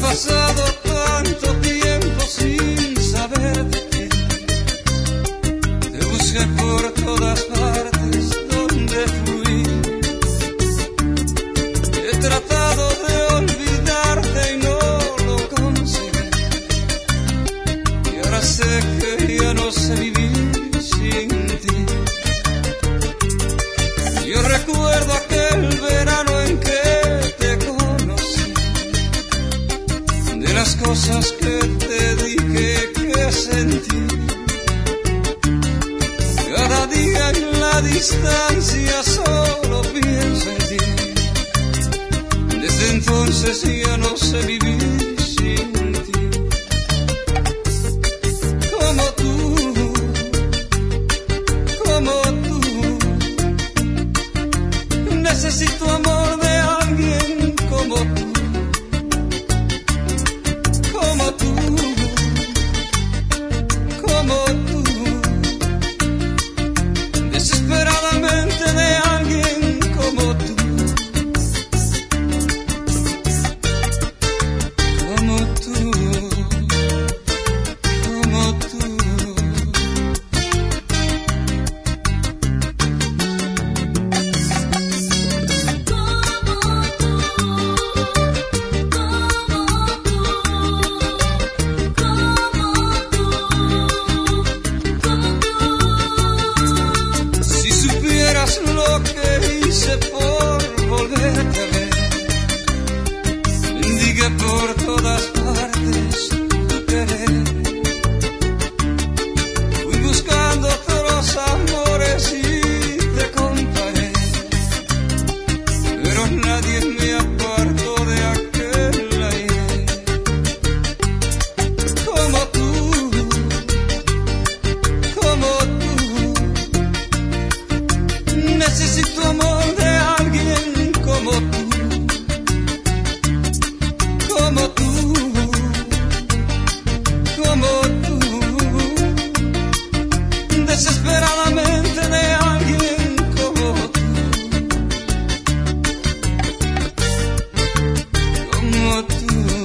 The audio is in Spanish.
pasado tanto tiempo sin saber de ti. Te busqué por todas partes donde fui. He tratado de olvidarte y no lo conseguí. Y ahora sé que ya no sé vivir sin ti. Yo recuerdo aquel verano en que te conocí. De las cosas que te dije que sentí. Cada día en la distancia solo pienso en ti. Desde entonces ya no sé vivir sin ti. Como tú, como tú. Necesito amor de alguien como tú. Como tú, como tú. Desesperadamente de alguien como tú. Como tú, como tú. Si supieras lo que hice por volverte a ver, mendigué por todas partes tu querer. Fui buscando otros amores y te comparé, pero nadie me apartó de aquel ayer. Como tú, como tú. Necesito amor de alguien como tú. Como tú, como tú. Desesperadamente de alguien como tú. Como tú.